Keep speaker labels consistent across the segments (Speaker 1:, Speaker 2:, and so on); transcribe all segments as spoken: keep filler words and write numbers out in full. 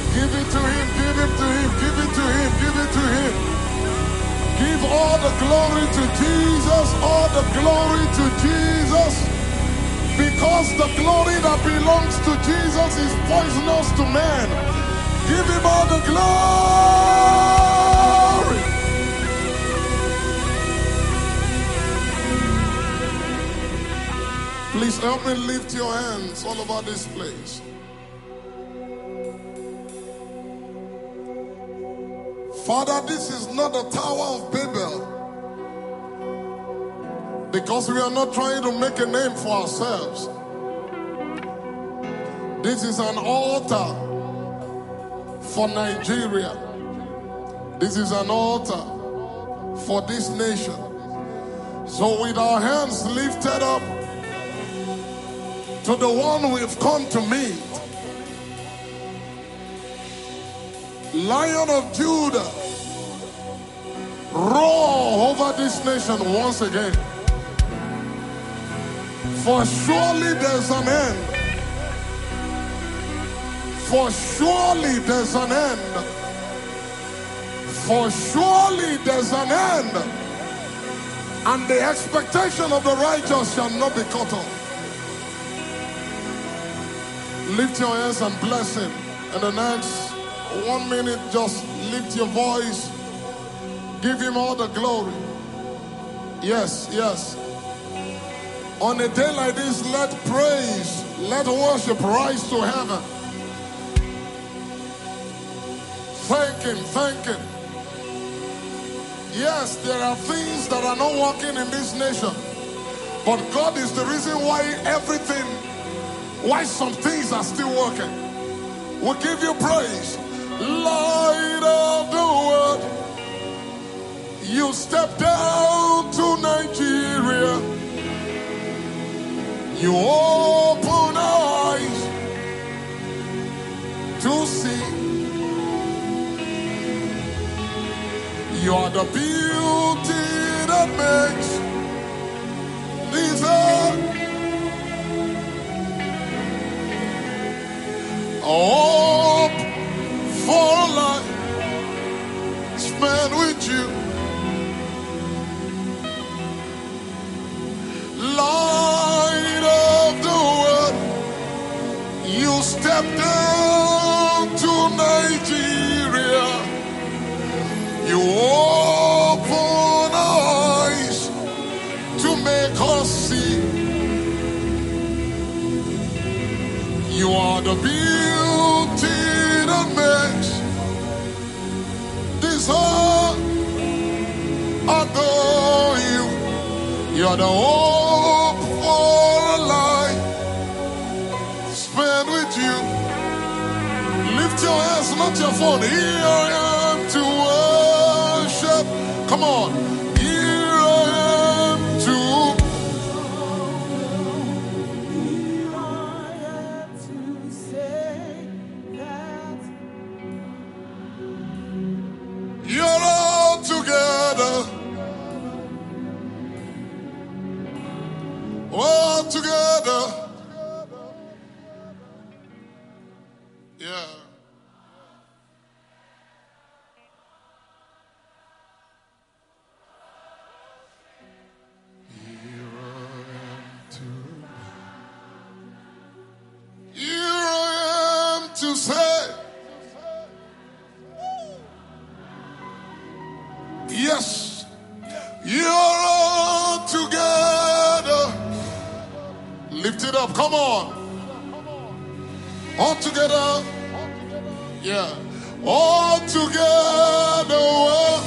Speaker 1: Give it to him, give it to him, give it to him, give it to him. Give all the glory to Jesus, all the glory to Jesus. Because the glory that belongs to Jesus is poisonous to man. Give him all the glory. Please help me lift your hands all over this place. Father, this is not the Tower of Babel, because we are not trying to make a name for ourselves. This is an altar for Nigeria. This is an altar for this nation. So with our hands lifted up to the one we've come to meet, Lion of Judah, roar over this nation once again. For surely there's an end. For surely there's an end. For surely there's an end. And the expectation of the righteous shall not be cut off. Lift your hands and bless him. In the next one minute, just lift your voice. Give him all the glory. Yes, yes. On a day like this, let praise, let worship rise to heaven. Thank him, thank him. Yes, there are things that are not working in this nation, but God is the reason why everything, why some things are still working. We give you praise. Light of the world, you step down to Nigeria. You open eyes to see. You are the beauty that makes this earth hope for a life spent with you. Light of the world, you step down to Nigeria. You open eyes to make us see. You are the beauty that makes this heart adore you. You are the hope for a life spent with you. Lift your hands, not your phone. Here I am to worship. Come on. Here I am to.
Speaker 2: Here I am to say that
Speaker 1: You're all together. All together. Yeah. Here I am to say, yes, you're all together. Lift it up, come on. All together, yeah. All together, well.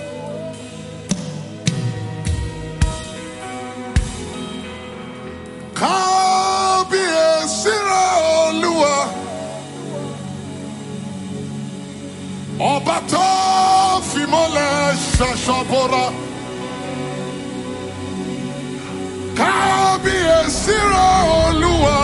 Speaker 1: Kábíyèsí Olúwa, ọba tó fìmọ́lẹ̀ ṣaṣọ́bọra. Kábíyèsí Olúwa,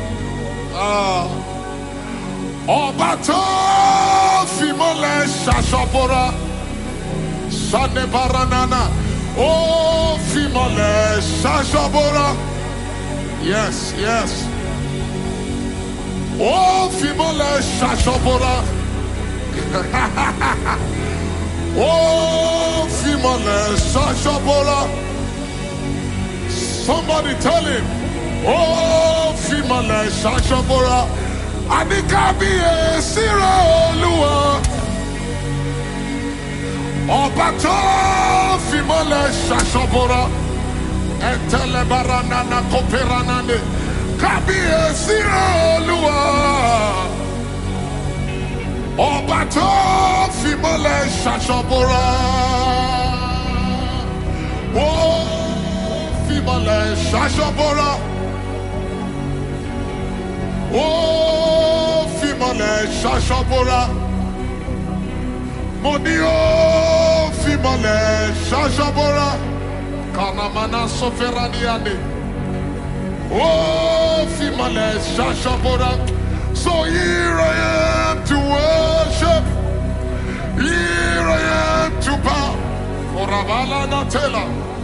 Speaker 1: ọba tó fìmọ́lẹ̀ ṣaṣọ́bọra. Sane baranana, ó fìmọ́lẹ̀ ṣaṣọ́bọra. Yes, yes. Oh, Fimole Shashobora. Oh, Fimole Shashobora. Somebody tell him. Oh, Fimole Shashobora. Anikabi Sira Olua. Obato Fimole Shashobora. Entelebarana na Koperanane. Kabi Sira Olua. Obato Fimole Shashobora. Oh, Fimole Shashobora. Oh, Fimole Shashobora. Monio Fimole Shashobora. Kanamana Soferaniane. Oh, Fimole Shashobora. So here I am to worship. Here I am to bow. Koravala Natela.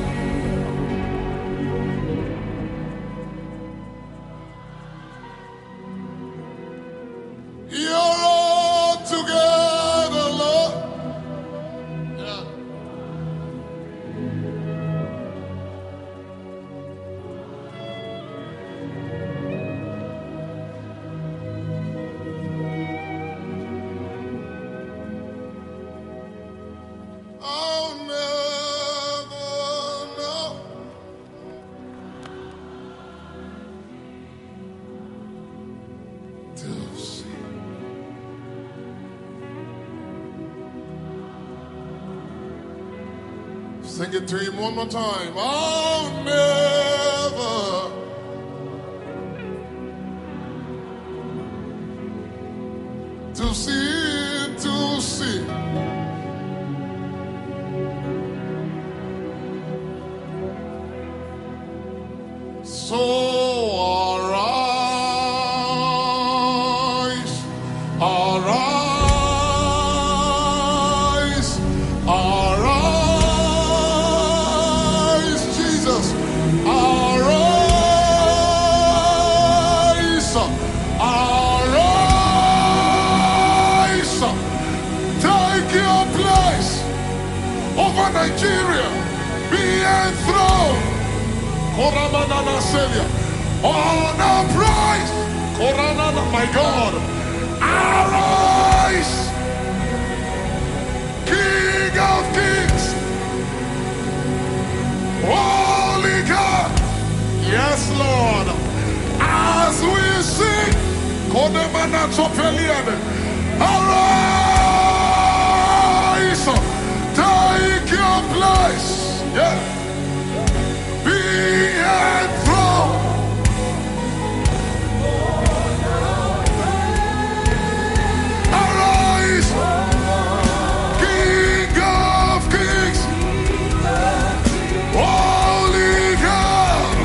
Speaker 1: You're all together, Lord. Yeah. I'll never know to see. Sing it to him one more time. I'll never to see, to see. So arise, arise, arise, Jesus, arise, arise, take your place over Nigeria, be enthroned. Koramanana Celia. Honor, praise. Koranana, my God. Arise. King of kings. Holy God. Yes, Lord. As we sing. Kodemana Chopeliane. Arise. Take your place. Yeah. Be enthroned. Arise, King of kings, Holy God,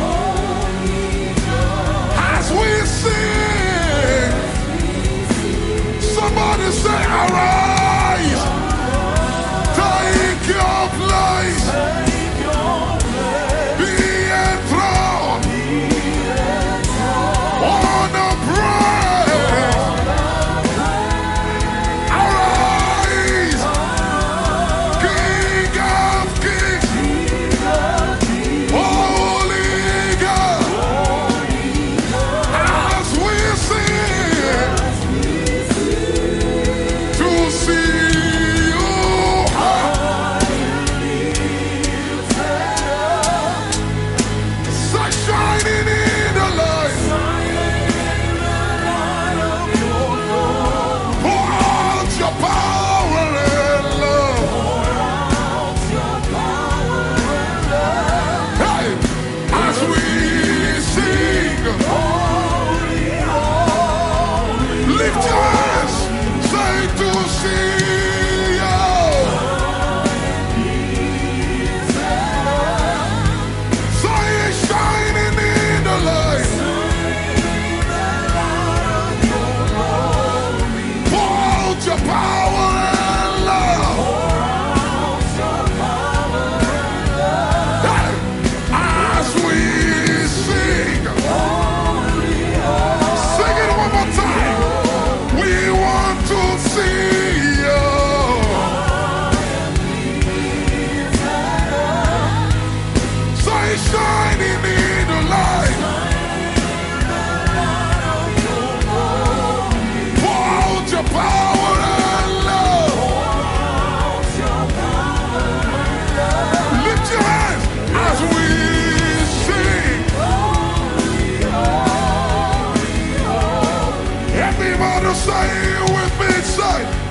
Speaker 1: as we sing, somebody say, arise, take your place. To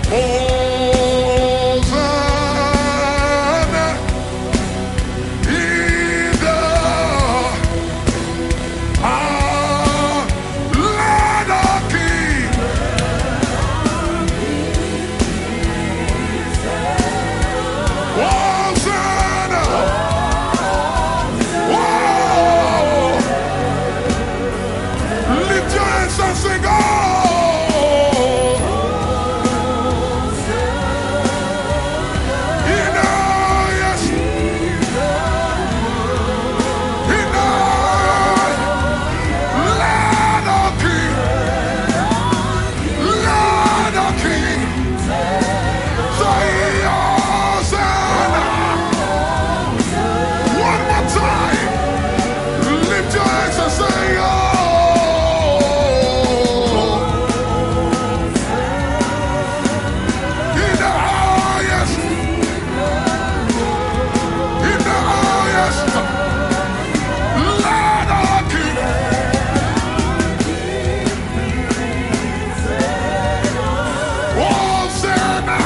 Speaker 1: Hosanna in the ah, Land of King. Hosanna. Whoa. Lift your hands and sing, oh. In the highest, in the Land of King, Land of King. Say Hosanna. One more time. Lift your hands and say, oh. In the highest, in the highest, Land of King. Hosanna.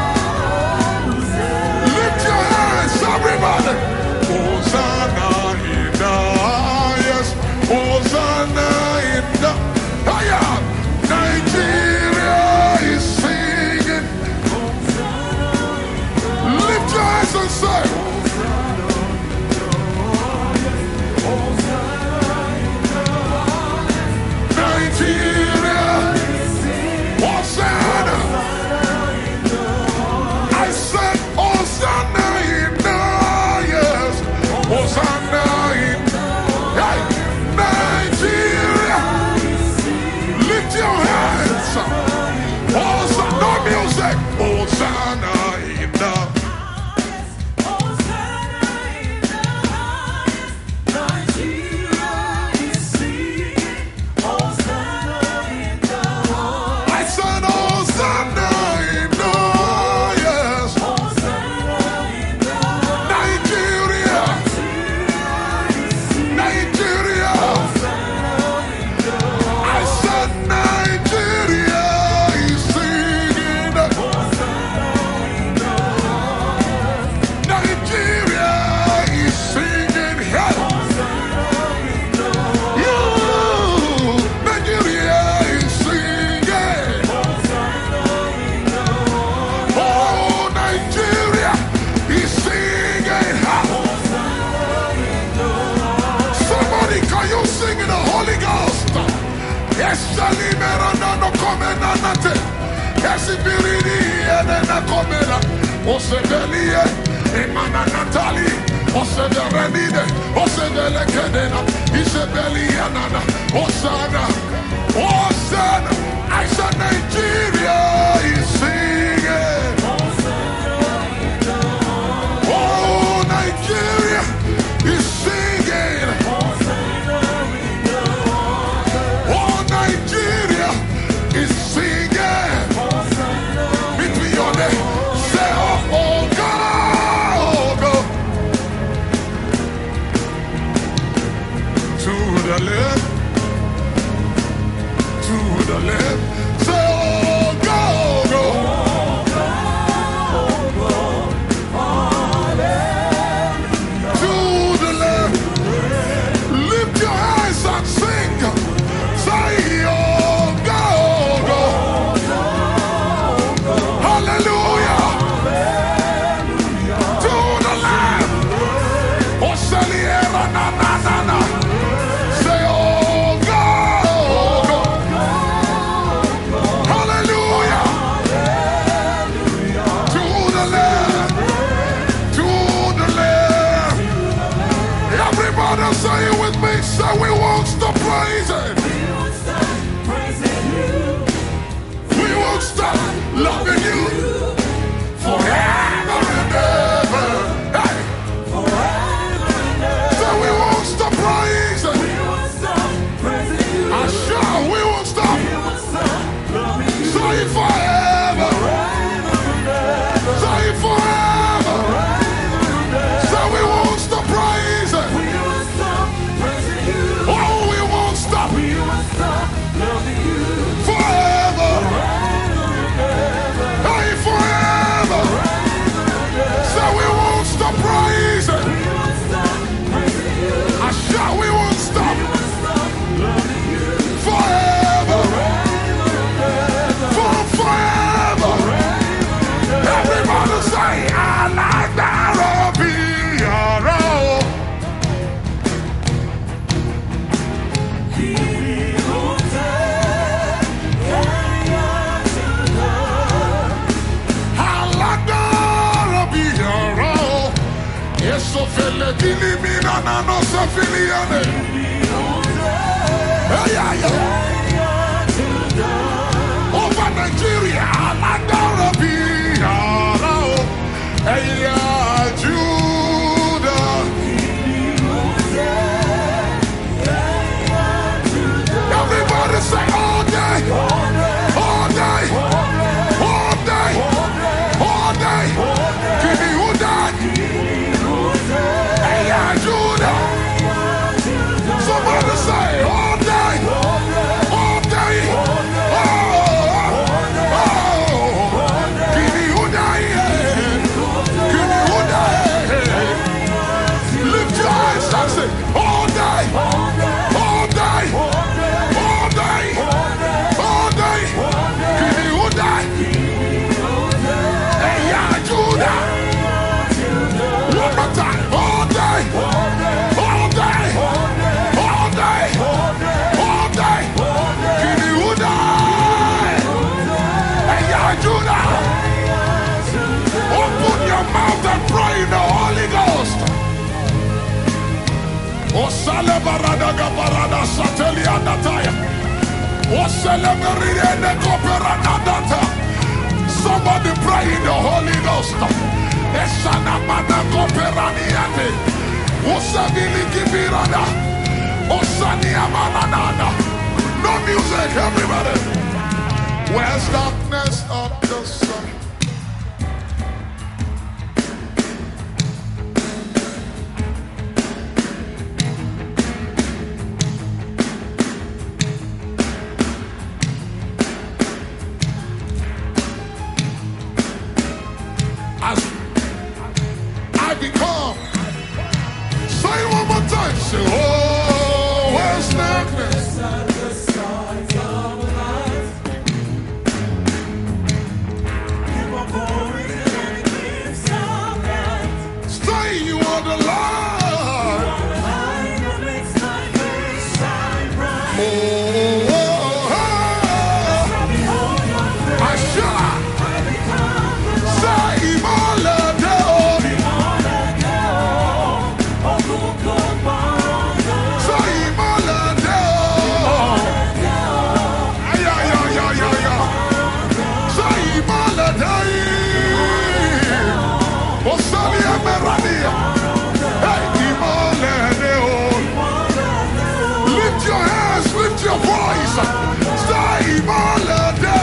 Speaker 1: Lift your hands, everybody. Hosanna in the highest. Hosanna in the higher. Nigeria is singing. Lift your hands and say, Nigeria, Hosanna. I said, Hosanna in the highest. Hosanna in hey, Nigeria. Lift your hands. Hosanna, no music. Hosanna in the I said, Hosanna in the highest. Nigeria, Nigeria. I said, Nigeria is singing. Nigeria is singing. Hey. You, Nigeria is singing. Oh, Nigeria is singing. Somebody, can you sing in the Holy Ghost? Yes, Shalimera no komena nate. Yes, Ibiridi na komena. Osebelie, Emana Natali. Oseberenide, Osebele Kedena. Isabeli Anana. Osana, Osana. I said Nigeria is singing. Oh, Nigeria is singing. Oh, Nigeria is singing. Between your legs, say, oh, oh, God, oh, God. To the left, to the left, say, oh, God, oh, God. To the left, lift your hands and sing. Say, oh, God, oh, God. Hallelujah. To the left. Oh, Saliera, na, na, na, na. Say, oh, God, oh, God. Hallelujah. To the left. To the left. Everybody say it with me. Say, we won't stop praising. We won't stop loving you forever and ever. Hey. Say we won't stop praising. I sure we won't stop. Say it forever. Say it forever. Say we won't stop praising. Oh, we won't stop. Forever. Mana no safiliane. Hey, yeah, yeah. Over Nigeria, Aladara Piara. Hey, yeah, Judah. Everybody say all day, all day, all day, all day. Give me who died. Hey, yeah, Judah. Somebody say all day, all day. Oh, oh, give me who died. Give me who died. Lift your eyes and say all day, all day, all day, all day. Give me who died. Hey, yeah, Judah. One more time. All day, all day, all day, all day. Give me who died. Hey, yeah, Judah. Open your mouth and pray in the Holy Ghost. Osale barada gabarada satelia dataya. Osale meride koperada data. Somebody pray in the Holy Ghost. Esana mana koperaniate. Osabili kibirada. Osani amanada. No music, everybody. Where's darkness of the sun? As I become, say it one more time, say, oh, where's darkness? Say you are the light. Oh, oh, oh, I shall. Say Imalade. Say Imalade. Ay, ay, ay, ay, ay, ay. Say Imalade. Osalia Meradia. Hey, Imalade. Lift your hands, lift your voice. Say Imalade.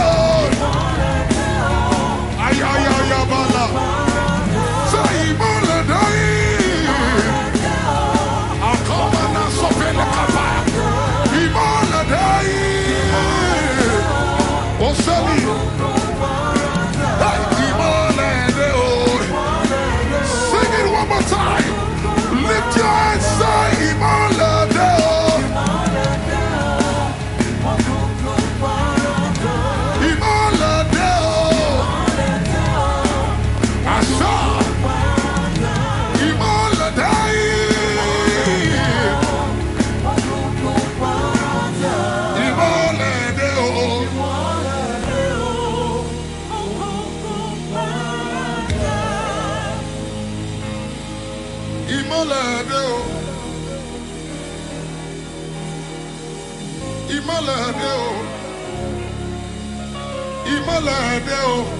Speaker 1: Ay, ay, ay, ay, bala. Say Imalade. I'll come and I'll soften the kapaya. Imalade. Osali. Hey, Imalade. Sing it one more time. Lift your hands, say Imalade. Imalade. Asha. Imalade. Imalade. Imalade. Imalade. Imalade.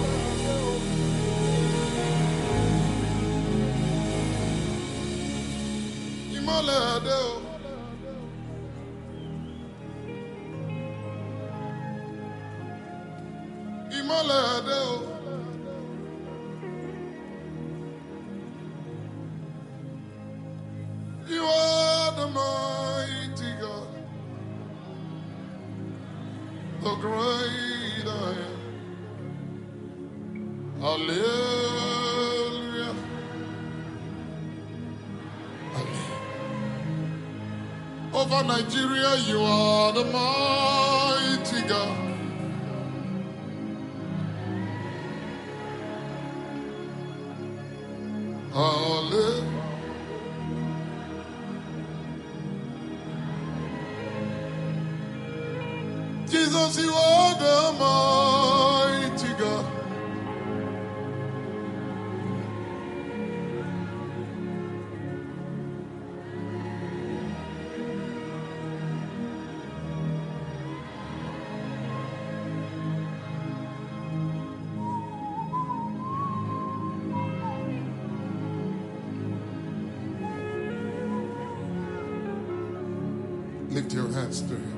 Speaker 1: Imalade. Imalade. You are the mighty God, the great I am. Hallelujah. Over Nigeria, you are the mighty God. Hallelujah. Jesus, you are the mighty God. Lift your hands to him.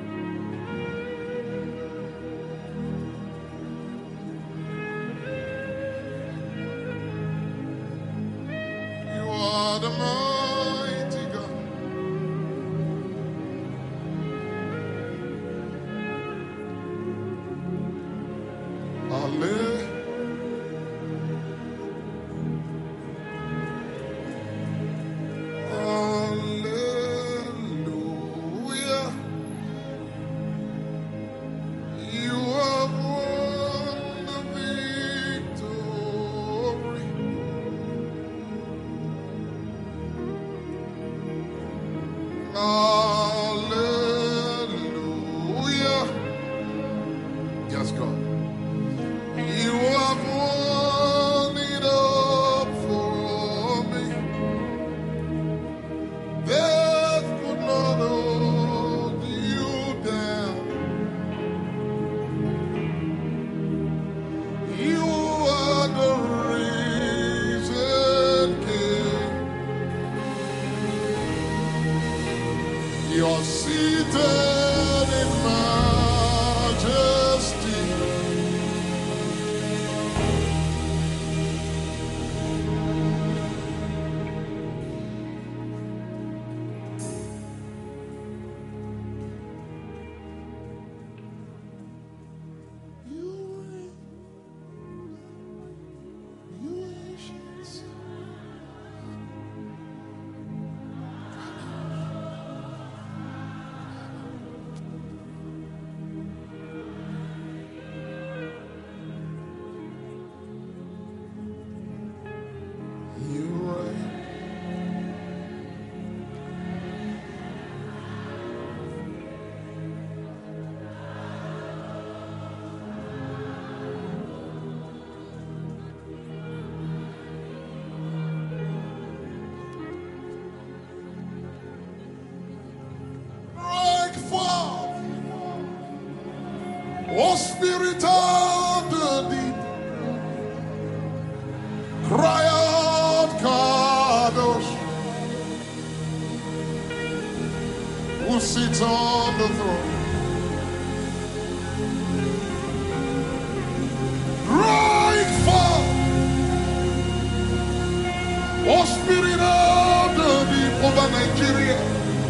Speaker 1: You are the mighty God. Hallelujah. Hallelujah. You have won the victory. Hallelujah. Yes, God. You have won it up for me. Death could not hold you down. You are the risen King. You're seated in majesty. You reign, you ancient. You reign. Break forth, O Spirit of the deep. Cry out, Kadosh, who sits on the throne. Break forth, O Spirit of the deep, over Nigeria.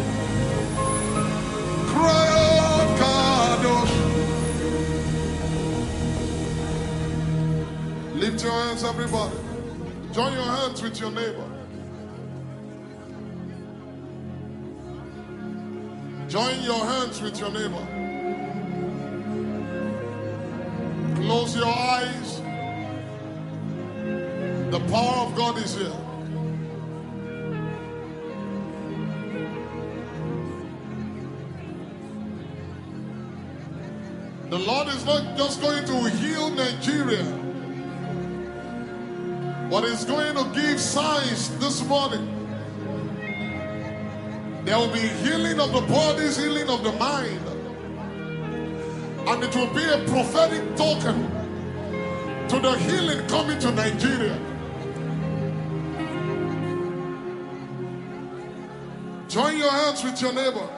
Speaker 1: Cry out, Kadosh. Lift your hands, everybody. Join your hands with your neighbor. Join your hands with your neighbor. Close your eyes. The power of God is here. The Lord is not just going to heal Nigeria, but He's going to give signs this morning. There will be healing of the bodies, healing of the mind. And it will be a prophetic token to the healing coming to Nigeria. Join your hands with your neighbor.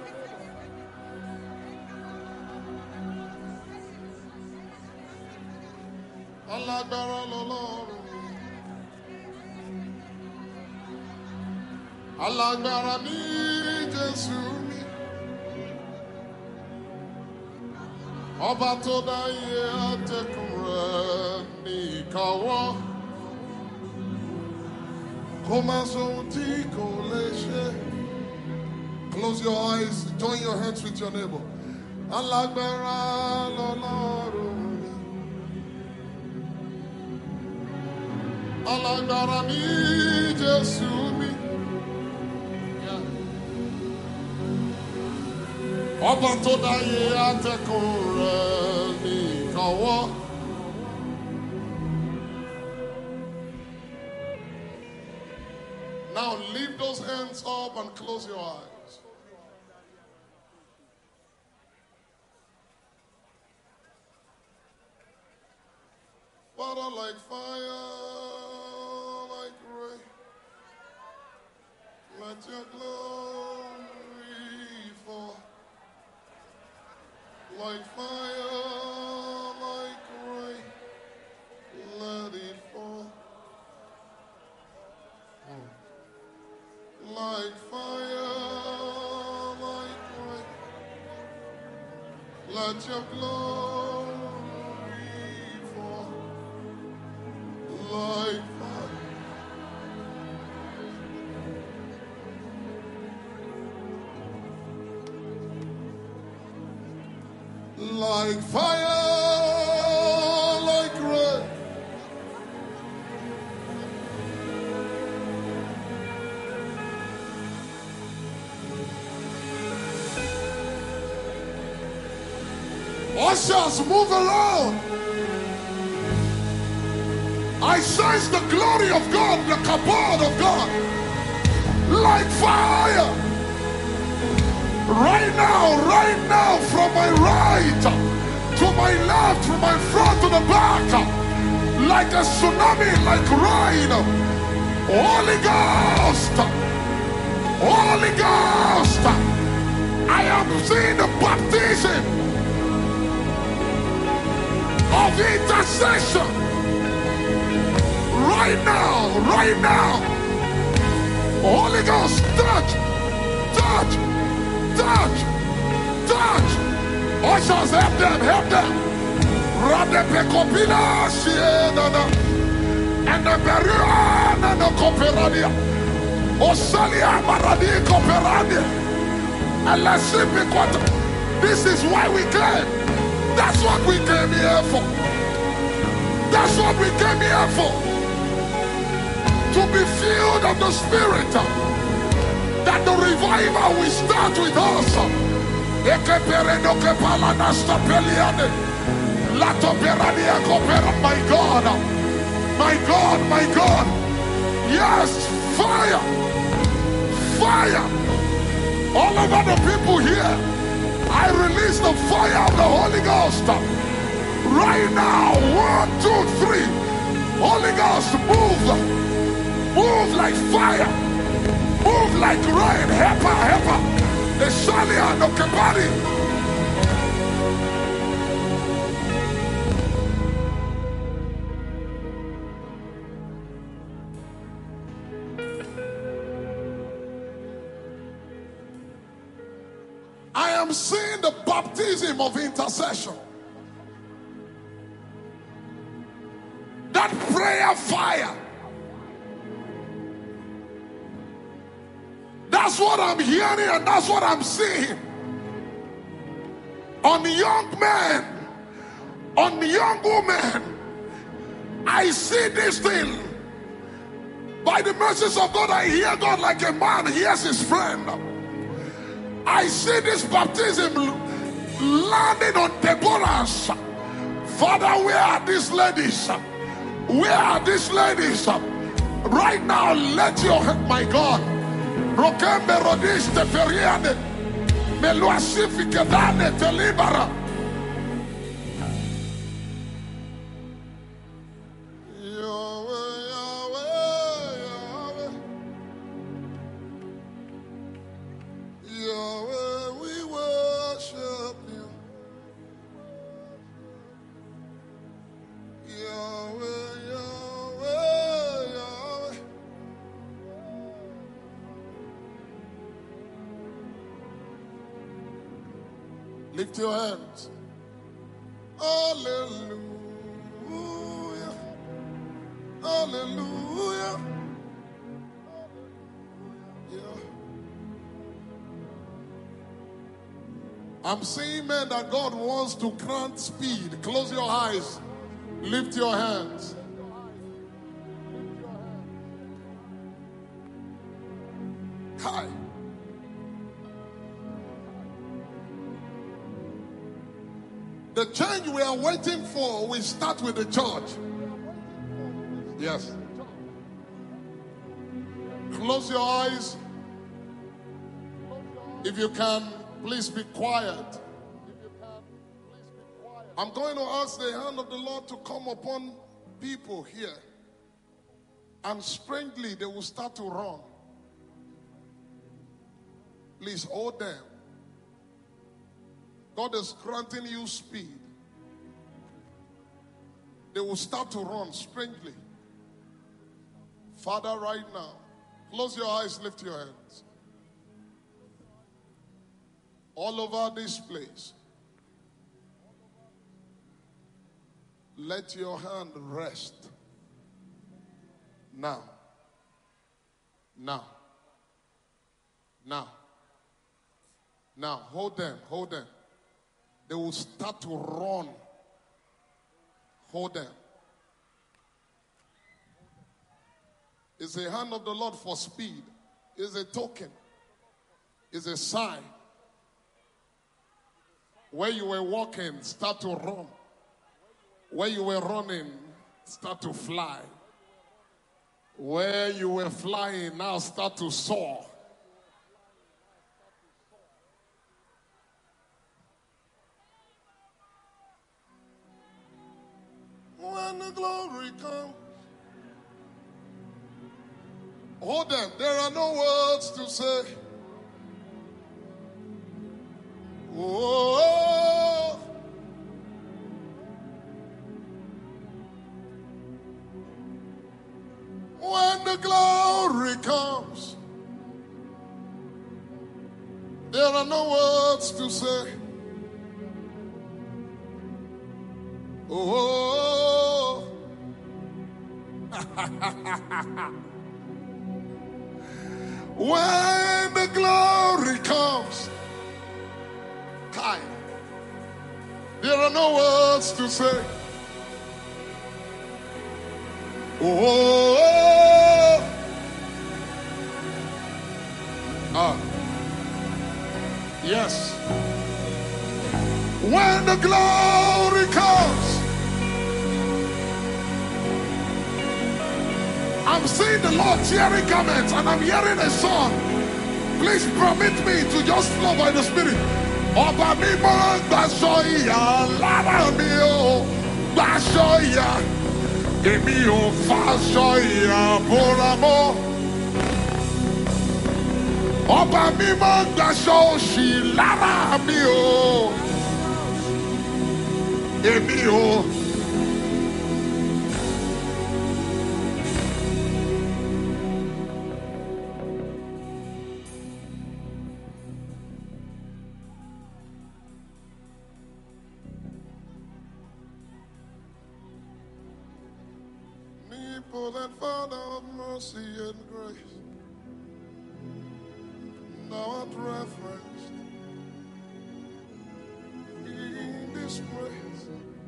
Speaker 1: Alágbára lọ́lọ́run. Alágbára ní Jésù mi. Ọba tó dáyé àtẹ̀kùn rẹ̀ ní ìkáwọ́. Kò má sóhun tí kò lè ṣe. Close your eyes, join your hands with your neighbor. Alágbára lọ́lọ́run. Alágbára ní Jésù mi. Ọba tó dáyé àtẹ̀kùn rẹ̀ ní ìkáwọ́. Now lift those hands up and close your eyes. Father, like fire, like rain, let your glory fall. Like fire, like rain, let it fall. Like fire, like rain, let your glory fall. Like fire. Like fire, like rain. Ushers, move around. I sense the glory of God, the kabod of God. Like fire. Right now, right now, from my right to my left, from my front to the back, like a tsunami, like rain. Holy Ghost, Holy Ghost, I am seeing the baptism of intercession. Right now, right now. Holy Ghost, touch, touch. Touch! Touch! Ushers, help them, help them! Rade pekopila sienana. And the Beriana no Coperadia. Osalia Maradi Coperadia. And let's see. This is why we came. That's what we came here for. That's what we came here for. To be filled of the Spirit. That the revival will start with us. My God, my God, my God. Yes, fire, fire. All over the people here, I release the fire of the Holy Ghost. Right now, one, two, three. Holy Ghost, move. Move like fire. Move like rain, hepa, hepa. The Shalia no Kabari. I am seeing the baptism of intercession. That prayer fire. That's what I'm hearing and that's what I'm seeing. On young men, on young women, I see this thing. By the mercies of God, I hear God like a man hears his friend. I see this baptism landing on Deborah's. Father, where are these ladies? Where are these ladies? Right now, let your, my God, Rokembe Rodish te feriane, me lo asifique dane te libera. Yahweh, Yahweh, Yahweh, Yahweh, we worship you. Yahweh, Yahweh, Yahweh. Lift your hands. Hallelujah. Hallelujah. Yeah. I'm seeing, men, that God wants to grant speed. Close your eyes. Lift your hands. Hi. The change we are waiting for will start with the church. Yes. Close your eyes. If you can, please be quiet. I'm going to ask the hand of the Lord to come upon people here. And strangely, they will start to run. Please hold them. God is granting you speed. They will start to run strangely. Father, right now, close your eyes, lift your hands. All over this place, let your hand rest. Now. Now. Now. Now, hold them, hold them. They will start to run. Hold them. It's a hand of the Lord for speed. It's a token. It's a sign. Where you were walking, start to run. Where you were running, start to fly. Where you were flying, now start to soar. When the glory comes, hold them. There are no words to say. Oh, when the glory comes, there are no words to say. Oh, when the glory comes, time, there are no words to say. Oh, ah, yes. When the glory comes, I'm seeing the Lord tearing garments and I'm hearing a song. Please permit me to just flow by the Spirit. Ọba mímọ́ gbaṣọ ìyà lára mi ò gbaṣọ ìyà, èmi ò faṣọ ìyà bora mọ́. Ọba mímọ́ gbaṣọ òṣì lára mi ò, èmi ò. That Father of mercy and grace, thou art referenced in this place.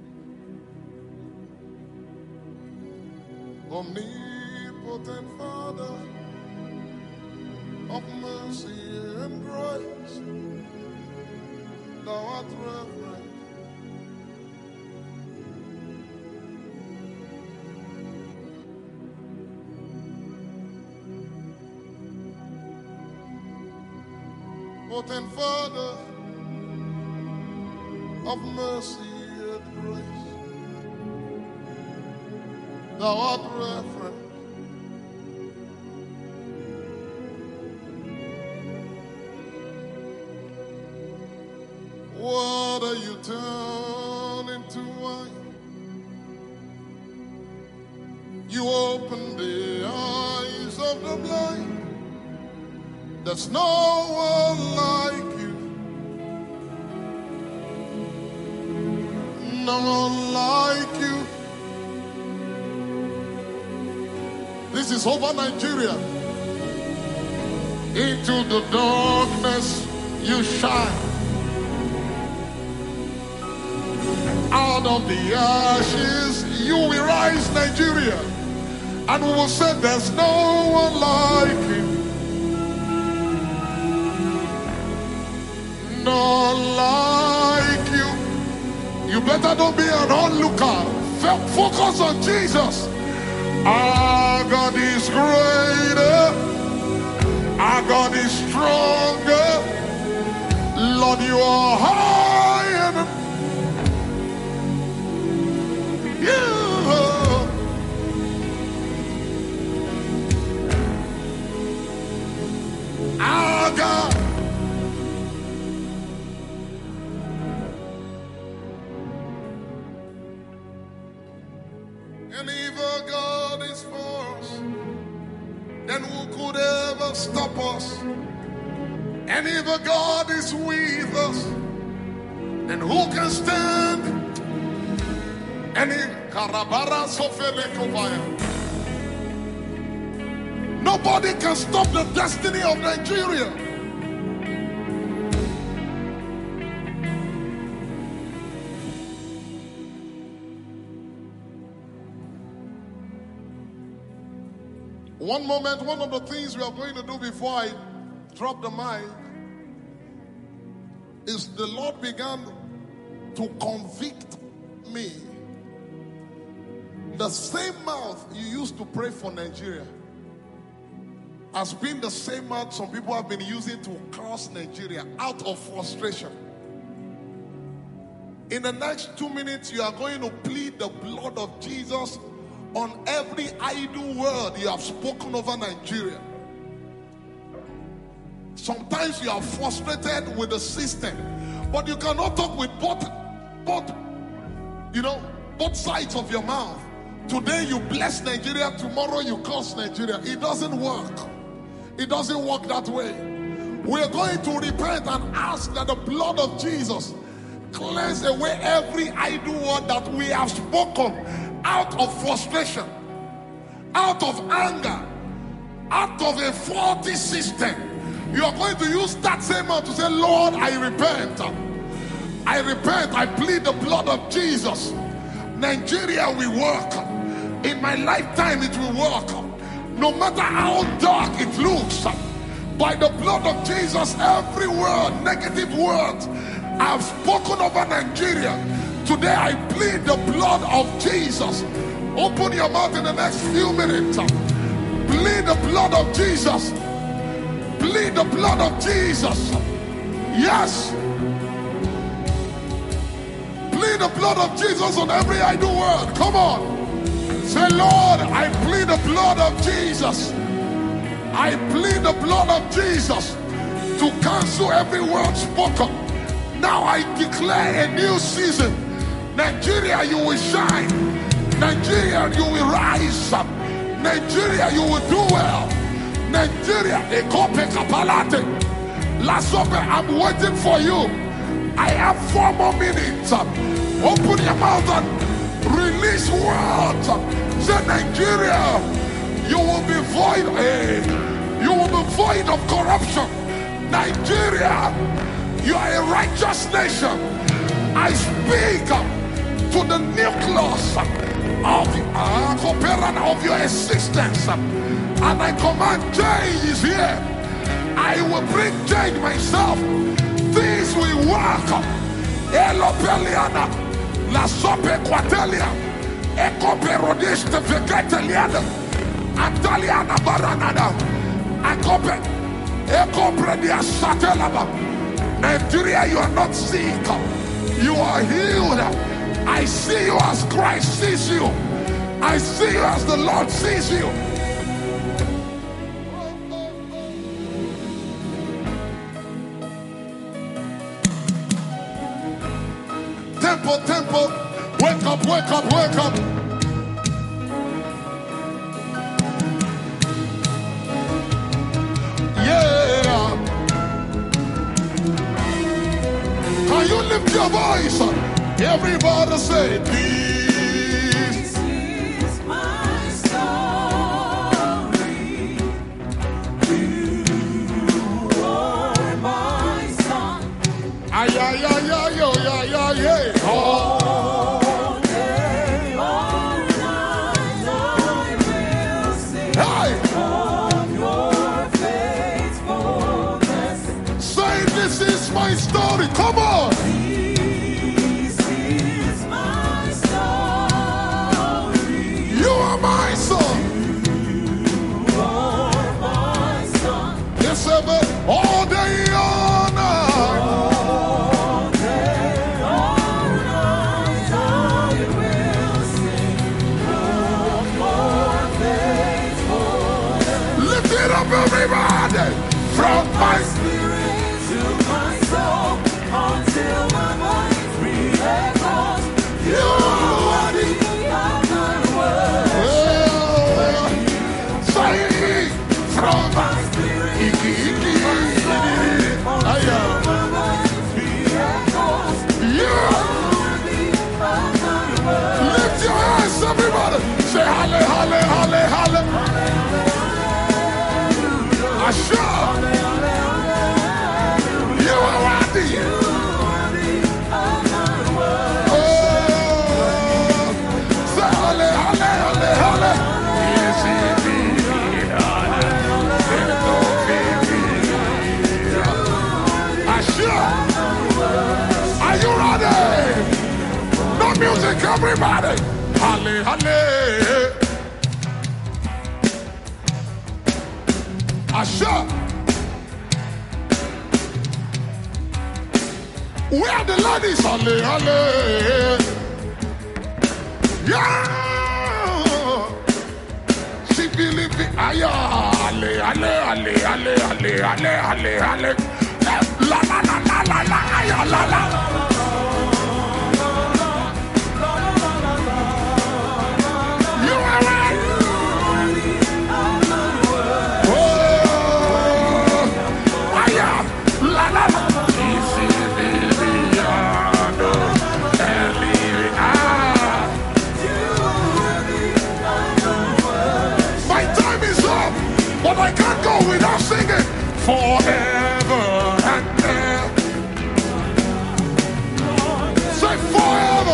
Speaker 1: Omnipotent Father of mercy and grace, thou art referenced. Potent Father of mercy and grace, thou art referenced. Water you turn into wine, you open the eyes of the blind. There's no one like you, no one like you. This is over Nigeria. Into the darkness you shine. Out of the ashes you will rise, Nigeria. And we will say there's no one like you. Not like you. You better don't be an onlooker. Focus on Jesus. Our God is greater. Our God is stronger. Lord, you are higher. You. Our God. And if our God is for us, then who could ever stop us? And if our God is with us, then who can stand? And if Karabara Sofelekovaya, nobody can stop the destiny of Nigeria. One moment, one of the things we are going to do before I drop the mic is the Lord began to convict me. The same mouth you used to pray for Nigeria has been the same mouth some people have been using to curse Nigeria out of frustration. In the next two minutes, you are going to plead the blood of Jesus on every idle word you have spoken over Nigeria. Sometimes you are frustrated with the system, but you cannot talk with both, both, you know, both sides of your mouth. Today you bless Nigeria, tomorrow you curse Nigeria. It doesn't work. It doesn't work that way. We are going to repent and ask that the blood of Jesus cleanse away every idle word that we have spoken out of frustration, out of anger, out of a faulty system. You are going to use that same mouth to say, Lord, I repent. I repent. I plead the blood of Jesus. Nigeria will work. In my lifetime it will work. No matter how dark it looks, by the blood of Jesus, every word, negative word I have spoken over Nigeria, today I plead the blood of Jesus. Open your mouth in the next few minutes. Plead the blood of Jesus. Plead the blood of Jesus. Yes. Plead the blood of Jesus on every idle word. Come on. Say, Lord, I plead the blood of Jesus. I plead the blood of Jesus to cancel every word spoken. Now I declare a new season. Nigeria, you will shine. Nigeria, you will rise up. Nigeria, you will do well. Nigeria, Ekope Kapalate. Lasope, I'm waiting for you. I have four more minutes. Open your mouth and release words. Say, Nigeria, you will be void. Hey, you will be void of corruption. Nigeria, you are a righteous nation. I speak to the nucleus of, uh, of your existence, and I command change is here. I will bring change myself. Things will work. Elopeliana, la sope quatelia, ekope rodiste veketeliana, Antaliana baranada, akope, ekope dia satelaba. Nigeria, you are not sick. You are healed. I see you as Christ sees you. I see you as the Lord sees you. Temple, temple, wake up, wake up, wake up. Yeah. Can you lift your voice? Everybody say, this
Speaker 2: is my story. You are my son.
Speaker 1: Ay, ay, ay, ay, ay, ay, ay, ay. Oh.
Speaker 2: All day, all night, I will sing
Speaker 1: Hey.
Speaker 2: of your faithfulness.
Speaker 1: Say, this is my story. Come on.
Speaker 2: This is my story.
Speaker 1: You are my son.
Speaker 2: You are my son.
Speaker 1: Yes, sir, but all day, all night.
Speaker 2: All day, all night, I will sing of your faithfulness.
Speaker 1: Lift it up, everybody. From my
Speaker 2: Spirit to my soul, until my mind re-echoes.
Speaker 1: you are the
Speaker 2: Of my world.
Speaker 1: halle. Asha. Where the ladies halle halle. Yeah. She believe it. Aya halle halle halle halle halle halle halle halle. La la la la la la aya la la. You are right. Oh, aya la la la. Easy Viviano, Ellie, ah. My time is up, but I can't go without singing forever and ever. Say forever.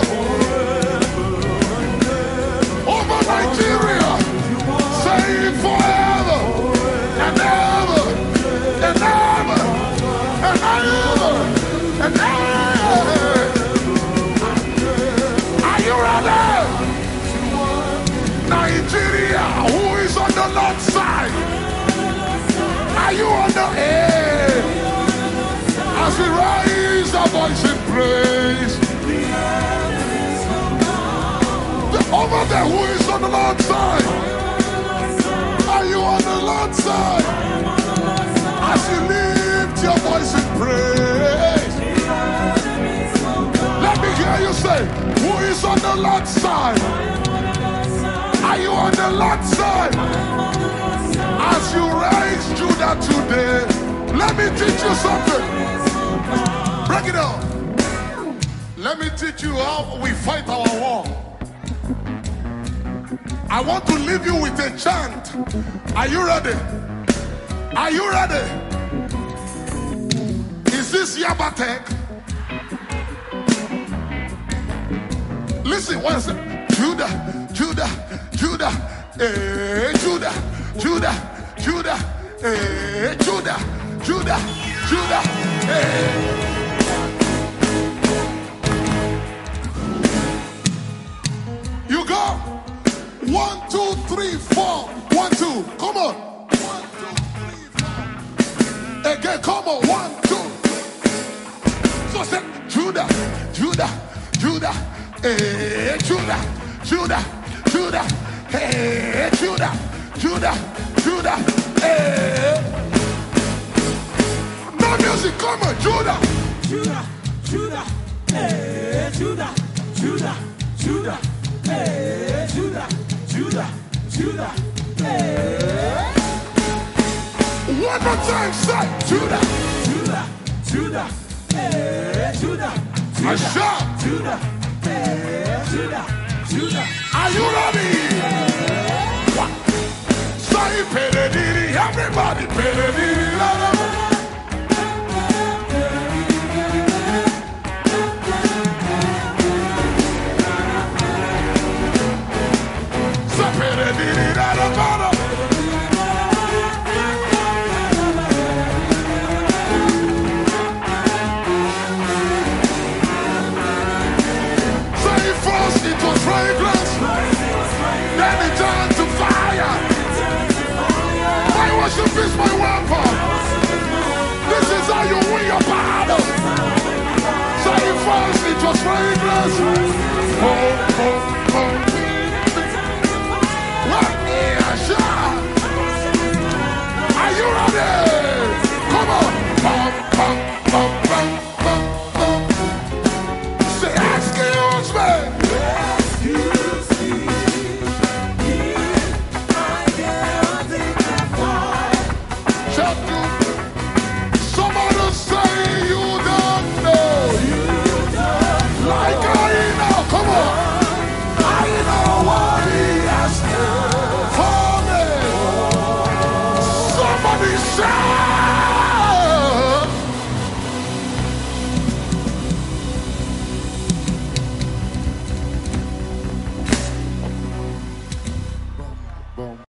Speaker 1: Over Nigeria. Say forever and ever and ever and ever and ever. Are you ready? Nigeria, who is on the Lord's side? Are you on the air? As we raise our voice in praise. The over there, who is on the Lord's side? Are you on the Lord's side? As you lift your voice in praise. Let me hear you say, who is on the Lord's side? Are you on the Lord's side? As you raise Judah today, let me teach you something. Break it up. Let me teach you how we fight our war. I want to leave you with a chant. Are you ready? Are you ready? Is this Yabatek? Listen, what is it? Judah, Judah, Judah, eh, Judah, Judah, Judah, eh, Judah, Judah, Judah, eh. You go. One, two, three, four. One, two. Come on. One, two, three, four. Again, come on. One, two. So say Judah, Judah, Judah, eh, Judah, Judah, Judah, eh, Judah, Judah, Judah, eh. No music, come on, Judah.
Speaker 2: Judah, Judah, eh, Judah, Judah, Judah, eh, Judah, Judah, Judah, eh.
Speaker 1: One more time, say Judah,
Speaker 2: Judah, Judah, eh, Judah,
Speaker 1: I shout.
Speaker 2: Judah, eh, Judah, Judah.
Speaker 1: Are you ready? What? Say pedididi, everybody pedididi, la la. Say pedididi, la la la. Say first it was fragrance, then it turned to fire. My worship is my weapon. This is how you win your battle. Say first it was fragrance. Oh, oh, oh. What is that? Are you ready? Come on. Bum, bum, bum, bum, bum, bum. Say excuse me. Shut you. Somebody say you don't know. Like I know. Come on. I know what he has done for me. Somebody shout. Boom,